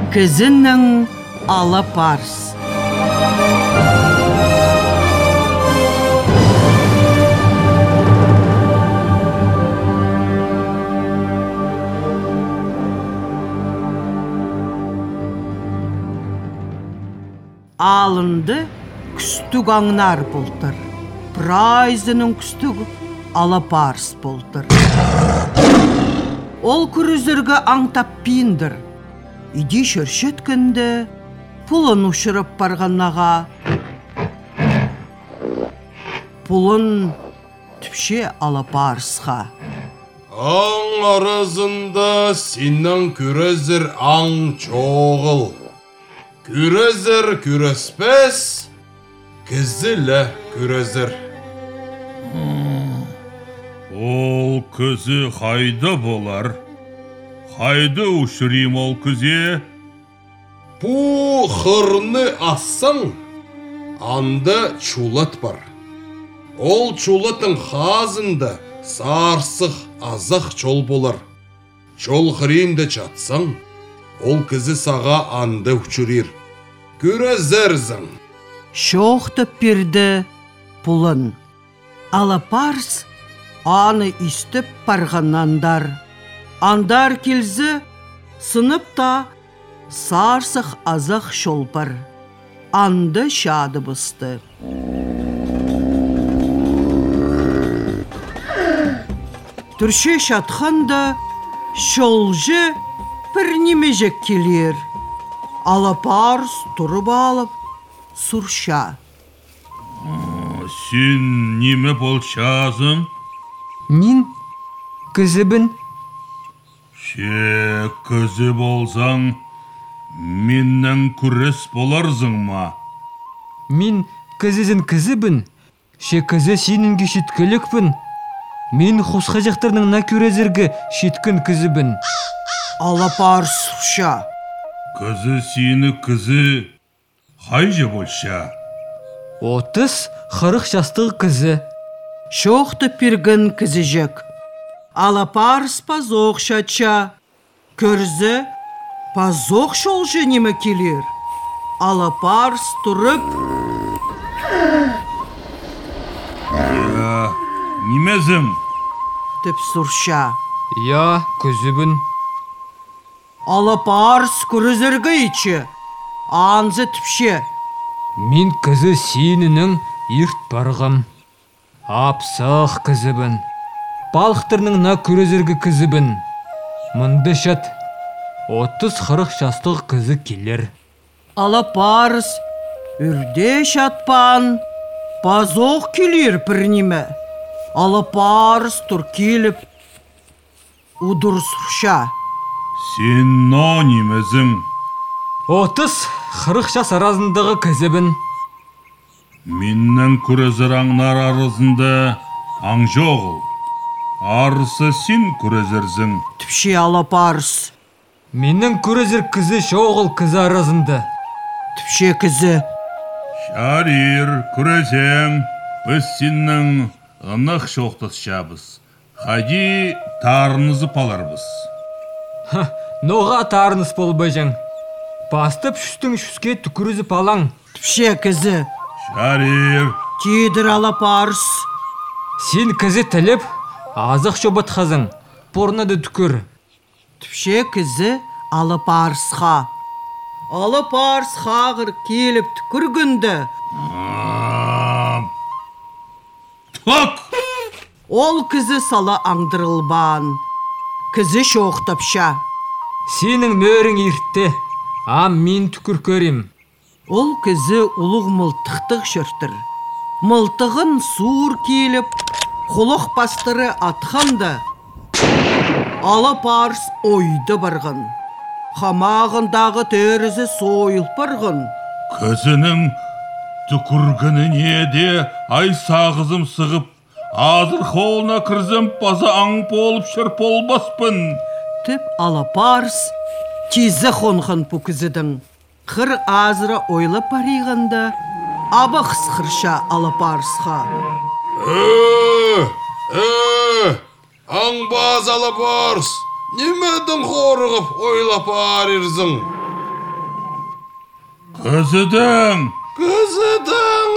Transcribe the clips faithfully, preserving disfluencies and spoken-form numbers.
Кізінің Алапарыс. Алынды күстік аңнар болтыр. Прайзының күстік Алапарыс болтыр. Ол күрізіргі аңтап пиндір. Иди шөршеткінді, пұлын ұшырып барғаннаға. Пұлын түпше Алапарысқа. Аң арызында сенің күрізір аң чоғыл. Күрізір күреспес, кізілі күрізір. Ол күзі қайда болар? Қайды ұшырим ол күзе? Бұ қырны ассаң, анды чулат бар. Ол чулатын қазында сарсық азық чол болар. Чол қыримді чатсаң, ол кізі саға анды ұчырир. Күрізірзің. Шоқтып берді пұлын. Алапарыс аны істіп барғаннандар. Андар келзі сыныпта сарсық азық шолпар. Анды шады бұсты. Түрше шатқанда шолжы бір немежек келер. Алапарыс тұрып алып сұрша. Сен неме болшазың? Мен күзібін. Ше күзі болсаң, меннен күрес боларзың ма? Мен күзізін күзібін. Ше күзі сенінге шеткілікпін. Мен қосқа жақтарының на күрезіргі шеткін күзібін. Алапарыс сұрша. Күзі сені күзі қайжы болша? Отыз қырық жастығы күзі. Шоқты піргін кізіжек. Алапарыс пазоқ шатша. Көрзі пазоқ шолжы немі келер. Алапарыс тұрып. Я, немезім? Тіп сұрша. Я күзібін. Алапарыс күрізіргі ичі. Анзы түпше. Мен күзі сенінің ерт барғам. Апсақ күзібін. Балықтырның на күрезіргі күзібін. Мұнды шат. Отыз қырық жастығы күзі келер. Алапарыс үрде шатпан. Пазоқ келер пірнеме. Алапарыс тұр келіп. Удыр сұрша. Сен но немезің? Отыз қырық жас аразындағы күзібін. Меннен күрезір аңнар арызында аң жоғыл. Арысы сен күрезірзің. Түпше Алапарыс. Менің күрезір күзі шоғыл күзі аразынды. Түпше күзі. Шарир, күрезем, біз сенің ынық шоқтыс шабыз. Хади тарынызы паларбыз. Ноға тарыныс болбайжың. Бастып шүстің шүске түкірізі палаң. Түпше күзі. Шарир. Кедір Алапарыс. Сен күзі тіліп, азық шобат қазың. Порнады түкір. Түпше күзі Алапарысқа. Алапарыс қағыр келіп түкіргінді. Тұк! Ол күзі сала аңдырылбан. Күзі шоқтапша. Сенің мөрің ертті. Ам мен түкір көрем. Ол күзі ұлық мылтықтық шыртыр. Мылтығын суыр келіп, құлық бастыры атқанды. Алапарыс ойды барғын. Хамағындағы төрізі сойылып барғын. Күзінің түкіргініне де ай сағызым сығып, азыр қолына кірзім база аң болып шырп олбаспын. Тіп Алапарыс кезі қонғын бұ күзідің. Қыр азыры ойлы париғында абық сқырша Алапарысқа. Э, э, аңбаз Алапарыс, немедің қорығып ойлап арырзың? Кызыдың. Кызыдың.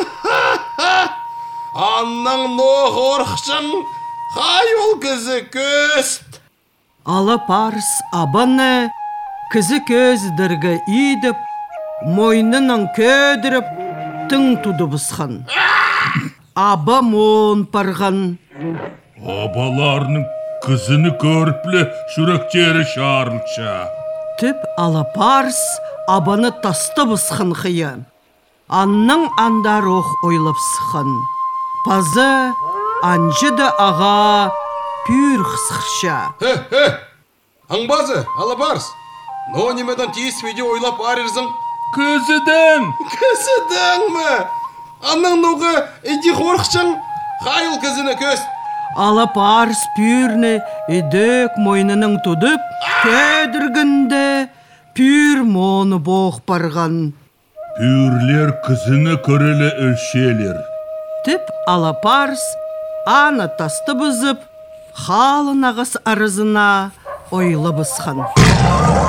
Анның но хорқшың. Хай ол кызы көст. Алапарс абаны кызы көздіргі идіп, мойнының көдіріп, тың туды бұсқан. Аба мон парған. Абаларының кызыны көріплі жүректері шарылша. Тіп алапарс абаны тасты бұсқан қиян. Анның андар оқ ойлап сыққан. Пазы анжыды аға пүр қысқырша. Хе, хе. Аңбазы, алапарс. Но немедан тиіс видео ойлап арырзың. Кызыдың. Кызыдың мы? Анның ноғы иди хорқшың. Хай ол кызыны көст. Алапарс пүрні едік мойнының тұдып, көдіргінді пүр моны боқ барған. Пүрлер кызыны көрелі өлшелер. Тіп алапарс ана тасты бұзып, қалын ағыс арызына ойлы бұсқан.